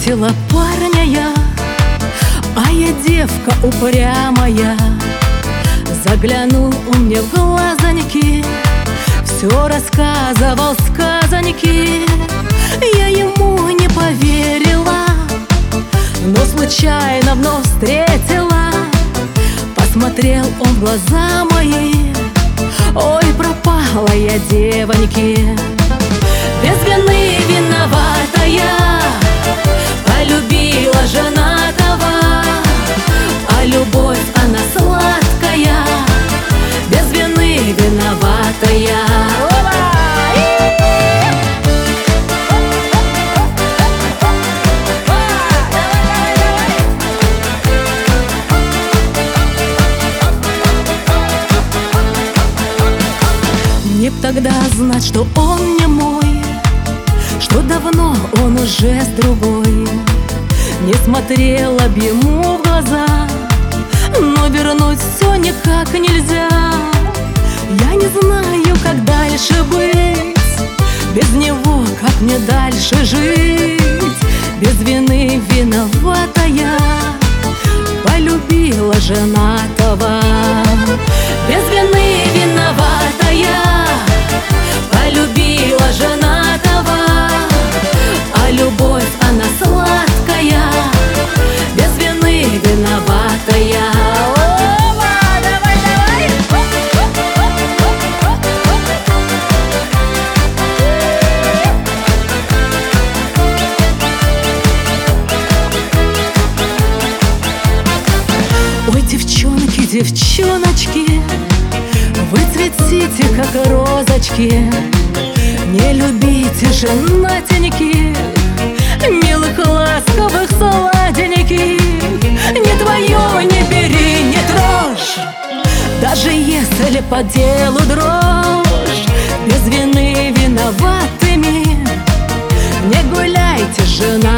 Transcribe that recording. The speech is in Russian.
встретила парня я, а я девка упрямая. Заглянул он мне в глазоньки, все рассказывал сказоньки. Я ему не поверила, но случайно вновь встретила. Посмотрел он в глаза мои, ой, пропала я, девоньки. Без вины виноватая, полюбила женатого, а любовь она сладкая, без вины виноватая. Мне б тогда знать, что он не мой, что давно он уже с другой. Не смотрела б ему в глаза, но вернуть все никак нельзя. Я не знаю, как дальше быть, без него как мне дальше жить. Без вины виноватая, полюбила женатого. Без вины виноватая, полюбила женатого, а любовь она сладкая, без вины виноватая. Ой, девчонки, девчоночки, вы цветите, как розочки. Не любите женатеньких, милых, ласковых, сладеньких. Не твое не бери, не трожь, даже если по делу дрожь. Без вины виноватыми не гуляйте, жена.